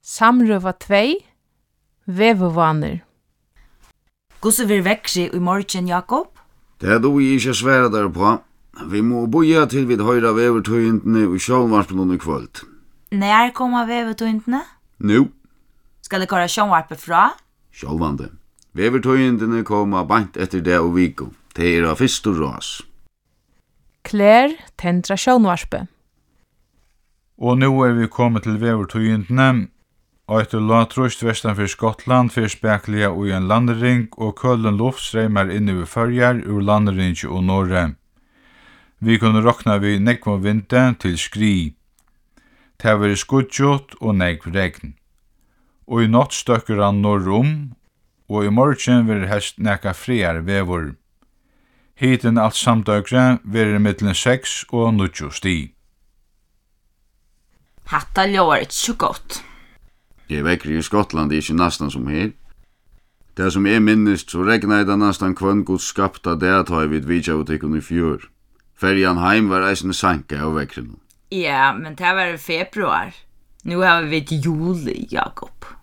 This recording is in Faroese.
Samrøva 2. Vevuvanir. Hvordan vil vekkri i morgen, Jakob? Det du ikke svære der på. Vi må boja til vi høyra vevertøyentene og sjålvarpen i kvöld. Når kommer vevetøyntene? Nu, Skal det køra sjånvarpe fra? sjålvande. Vevertøyentene kommer bant etter det og viko. Det av fyrst og ras. Klær tendra sjónvarpe. Og nu vi kommet til vevertøyentene. Eitur latrust vestan fyrir Skottland fyrir spekliga og en landering og køllen luft streymar inn over førjar ur landeringi og norre. Vi kunne rokna vi nekva vinde til skri. Det var skudgjot og nekv regn. Og i natt støkker han norrum, og i morgen vil helst nekka friar vevor. Hiten alt samdøkre vil mittlen 6 og 9 sti. Hatta ljóar ikke så godt. Jeg vekker i Skottland ikke nastan som her. Det som minnest, så regna det nastan kvann god skapta det at har vid vidjavutikken i fjør. Ferjan heim var eisne sanka av vekkren. Ja, men det var i februar. Nu har vi juli, Jakob.